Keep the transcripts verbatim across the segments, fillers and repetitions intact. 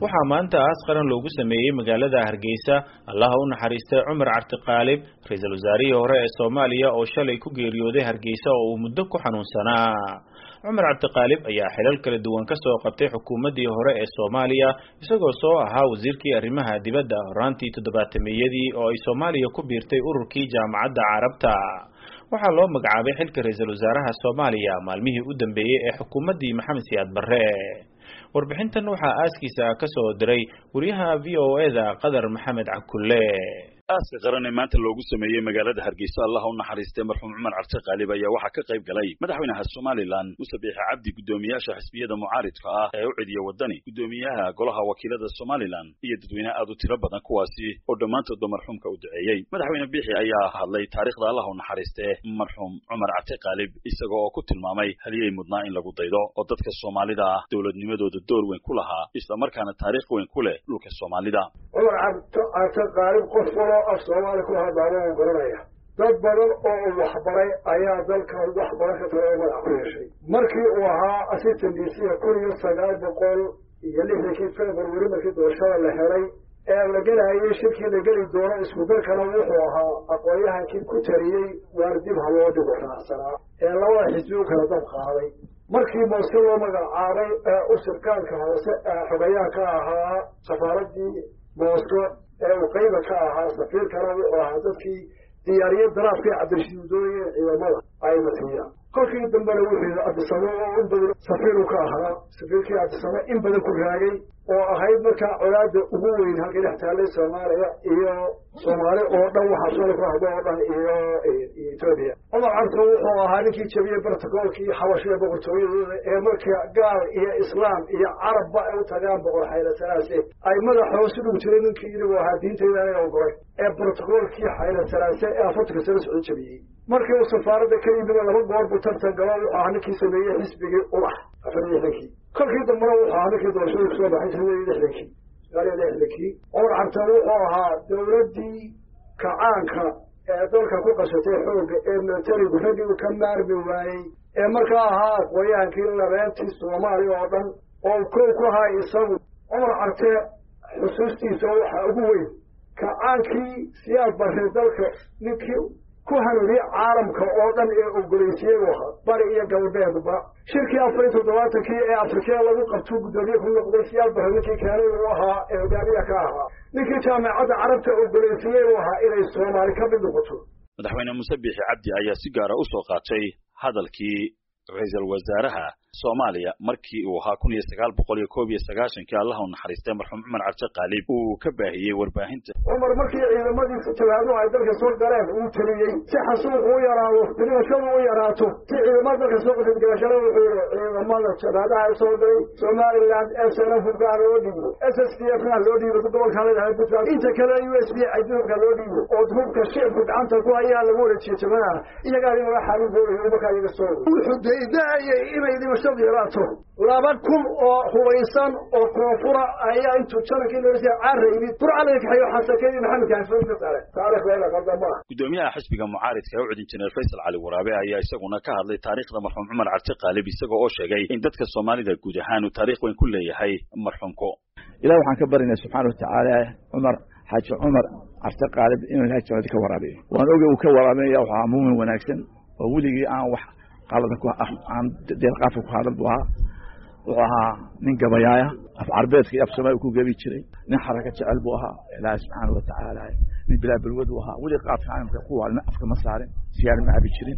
waxaa maanta aas qaran loogu sameeyay magaalada Hargeysa Allaha u naxariistay Cumar Cabdi Qaalib ra'iisul wasaarihii hore ee Soomaaliya oo shalay ku geeriyooday Hargeysa oo uu muddo ku xanuunsanaa Cumar Cabdi Qaalib ayaa xilal kala duwan ka soo qabtay xukuumadii hore ee Soomaaliya isagoo soo ahaa wasiirkii arrimaha dibadda horaantii toddobaatameeyadii oo ay Soomaaliya ku biirtay ururkii jaamacadda Carabta waxaa loo magacaabay xilka ra'iisul wasaaraha Soomaaliya maalmihii u dambeeyay ee xukuumadii Maxamed Siyaad Barre warbixintan waxaa aaskiisa ka soo diray wariyaha V O A-da Qadar Maxamed Cakulle aaska qaran ee maanta loogu sameeyay magaalada Hargeysa Allaha u naxariistay marxuum Cumar Cabdi Qaalib ayaa waxa ka qayb galay madaxweynaha Soomaaliland Muuse Biixi Cabdi gudoomiyaasha xisbiyada mucaaridka ah ee u cidiya wadani gudoomiyaha golaha wakiilada Soomaaliland iyo dadweynaha aad u tiro badan kuwaasi oo dhamaantood marxuumka u duceeyay madaxweyne Biixi ayaa hadlay taariikhda Allaha u naxariistay marxuum Cumar Cabdi Qaalib isagoo ku tilmaamay haliyay mudnaa in lagu daydo oo dadka Soomaalida ah dawladnimadooda door weyn ku lahaa isla markaana taariikh weyn ku leh dhulka Soomaalida Cumar Cabdi Qaalib qof af Soomaali ku hadlayo garanaya dad badan oo wax baray ayaa dalka wax baran ka tahay magac ku yeeshay markii uu ahaa assistant kun iyo sagaal boqol iyo lixdankii February markii doorashada la helay ee la galayay shirkii la gali doono isku dalkana wuxuu ahaa aqoonyahankii ku tariyay waardib haloo dhigo raacsanaa ee labada xisbi u kala dab qaaday markii Muuse loo magacaabay ee u sirkaanka hoose xogayaha ka ahaa safaaradii Muuse ee uu qayb ka ahaa safiirkana wuxuu ahaa dadkii diyaariyay daraafkii Cabdirashiid Dooye ciidamada ay matiyaan kolkii dambena wuxuu Cabdisamo oo in badan safiir ka ahaa safiirkii Cabdisamo in badan ku raagay oo ahayd markaa colaada ugu weyn halka dhextaalay Soomaaliya iyo Soomaali oo dhan waxa soo ku hadlo oo dhan iyo Itoobiya Cumar Cabdi wuxuu ahaa ninkii jabiyay bartakoolkii xawashada boqortooyada ee markaa gaal iyo islaam iyo carabba ay u tagaan boqor Xayla Salaase ay madaxa hoos u dhigtay ninkii inuu ahaa diinteeda ay ogoray ee bartakoolkii Xayla Salaase ee afarta sano soo jabiyay markii uu safaaradda ka yimid laba goor buu tartan galay wuxuu ahaa ninkii sameeyay xisbigii ulax afariixdankii kolkii dambena wuxuu ahaa ninkii doorashada soo baxay lixdankii lixdankii Cumar Cabdi wuxuu ahaa dawladdii kacaanka ee dalka ku qashatay xoogga ee militarigu raggii ka maarmi waayay ee markaa ahaa aqoonyahaankii labeentii Soomaaliya oo dhan oo kow ku ahaa isagu Cumar Cabdi xusuustiisa waxaa ugu weyn kacaankii Siyaad Barre dalka ninkii ku hanuuniyay caalamka oo dhan ee ogoleysiyay waxa bari iyo galbeedba shirkii afar iyo toddobaatankii ee Afrika lagu qabto gudoomiye ku noqday Siyaad Barre ninkii keenay uu ahaa ee hogaamiyaha ka ahaa ninkii jaamacadda Carabta ogoleysiyay waxa inay Soomaali ka mid noqoto madaxweyne Muuse Biixi Cabdi ayaa si gaar ah u soo qaatay hadalkii ra'iisul wasaaraha Soomaaliya markii uu ahaa kun iyo sagaal boqol iyo koob iyo sagaashan-kii Allaha u naxariistay marxuum Cumar Cabdi Qaalib uu ka baahiyay warbaahinta Cumar markii ciidamadiisa talaado ay dalka soo galeen uu taliyay si xasuuq u yaraado dhimashadu u yaraato si ciidamada dalka soo qasay galashada wuxuu ciidamada talaadaha ay soo galay Somaliland ee sanad gaar loo dhigo S S D F loo dhigo gobolka leedahay Puntland inta kale U S B ay dalka loo dhigo oo dhulka shacabka gacanta ku haya lagu wareejiyay jamaana iyaga ay wax xalin doonayeen marka iyaga soo wuxuu deedaayay inay dhimasho laba kun oo hubaysan oo koonfura ayaa intuu janankii loo sii caarayay burcada ka xayo xasakay maxamed kaafin ka saaray taariikhda qaldama gudoomiyaha xisbiga mucaaridka ee u cidin jiray Faysal Cali Waraabe ayaa isaguna ka hadlay taariikhda marxuum Cumar Cabdi Qaalib isagoo oo sheegay in dadka Soomaalida guud ahaan uu taariikh weyn ku leeyahay marxuumko ilaahay waxaan ka barinay subxaanahu wa ta'aala Cumar Xaaji Cumar Cabdi Qaalib inuu ilaahay jannada ka waraabiyo waan ogeey uu ka waraabeeyaa waxa muumin wanaagsan oo weligii aan wax qalada ku aan deel qaaf ku hadal buu ahaa wuxuu ahaa nin gabayaaya af carbeedka af Soomaali ku gabi jiray nin xaraka jecel buu ahaa ilaahay subxaanahu wa ta'aala nin bilaa balwad uu ahaa weli qaaf caalamka ku waalna afka ma saarin siyaar ma abi jirin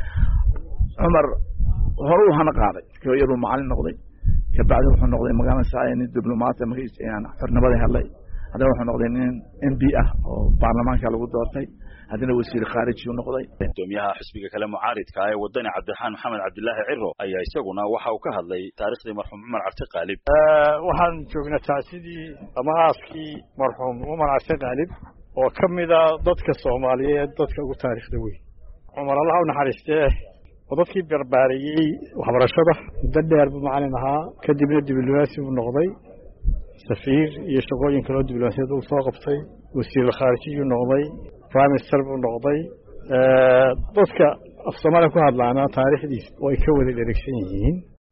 Cumar horu hana qaaday kooyadu macallin noqday ka bacdi wuxuu noqday magaalada Saayin diblomaat ma haysan xornimada helay hadda wuxuu noqday nin M P ah oo baarlamaanka lagu doortay hadana wasiir khaariji uu noqday gudoomiyaha xisbiga kale mucaaridka ee wadani Cabdiraxmaan Maxamed Cabdilaahi Ciro ayaa isaguna waxa uu ka hadlay taariikhdii marxuum Cumar Cabdi Qaalib waxaan joognaa tacsidii ama aaskii marxuum Cumar Cabdi Qaalib oo kamida dadka Soomaaliyeed dadka ugu taariikhda weyn Cumar Allaha u naxariistay oo dadkii barbaariyay waxbarashada muddo dheer buu macallin ahaa kadibna diblomaasi uu noqday safiir iyo shaqooyin kale oo diblomaasiyad uu soo qabtay wasiir khaariji uu noqday prime minister buu noqday dadka af Soomaaliya ku hadlaana taariikhdiisa way ka wada dheregsan yihiin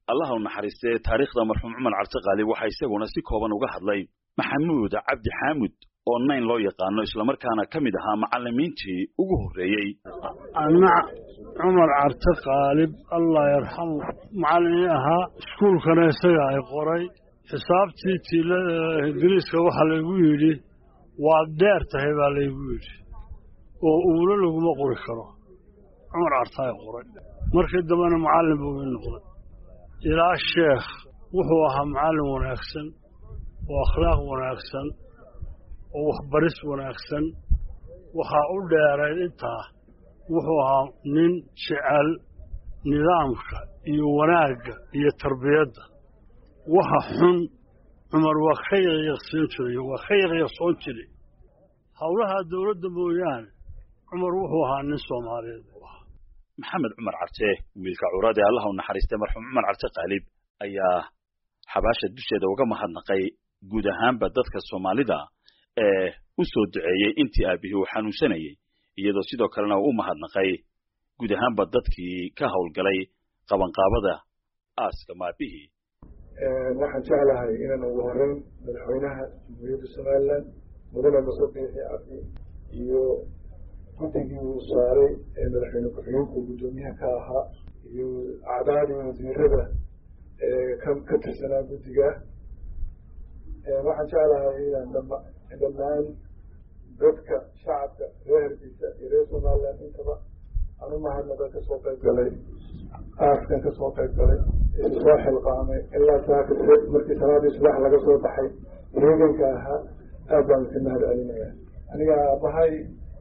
allaha u naxariistay taariikhda marxuum Cumar Carte Qaalib waxa isaguna si kooban uga hadlay Maxamuud Cabdi Xaamud oo nayn loo yaqaano isla markaana kamid ahaa macallimiintii ugu horeeyay ana Cumar Carte Qaalib Allah yarhamu macallin ahaa iskuulkana isaga ay qoray xisaabtii tiila Ingiriiska waxa lagu yiri waa dheer tahay baa lagu yiri oo uula lagu ma qori karo Cumar Carte qoray markii dambana macallin buu noqday ilaa sheekh wuxuu ahaa macallin wanaagsan oo akhlaaq wanaagsan oo waxbaris wanaagsan waxa u dheeray intaa wuxuu ahaa nin jecel nidaamka iyo wanaagga iyo tarbiyadda waxa xun Cumar waa khayr yaqsin jiray waa khayr yaqsoon jiray hawlaha dawladda mooyaan Cumar wuxuu ahaa nin Soomaaliyeed Maxamed Cumar Carte wiilka curada Allah u naxariistay marxuum Cumar Carte Qaalib ayaa xabaasha dusheeda uga mahadnaqay guud ahaanba dadka Soomaalida ee u soo duceeyay intii aabihii uu xanuunsanayay iyadoo sidoo kalena uu mahadnaqay guud ahaanba dadkii ka hawlgalay qabanqaabada aaska maabihii ee waxaan jeclahay inaan ugu horeyn madaxweynaha Jamhuuriyadda Soomaaliland mudane Mustafa Cabdi iyo guddigii uu saaray ee madaxweyne ku-xigeenka gudoomiyaha ka ahaa iyo acdaadii wasiirada ee ka tirsanaa guddiga waxaan jeclahay inaan dhammaan dadka shacabka reer Hargeysa iyo reer Soomaaliland intaba aan u mahadnaqo ka soo qayb galay aaskan ka soo qayb galay soo xilqaamay ilaa saaka markii salaadii subax laga soo baxay reeganka ahaa aad baan ka mahad celinayaa aniga aabahay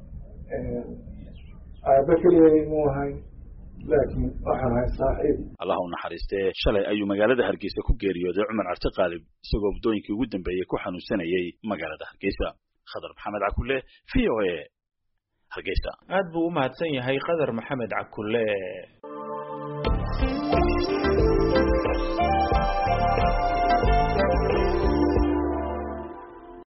aaba keliya muu ahayn laakiin waxaan ahay saaxiib Allah u naxariistay shalay ayuu magaalada Hargeysa ku geeriyooday Cumar Carte Qaalib isagoo muddooyinkii ugu dambeeyay ku xanuunsanayay magaalada Hargeysa Khadar Maxamed Cakulle V O A Hargeysa aad buu u mahadsan yahay Khadar Maxamed Cakulle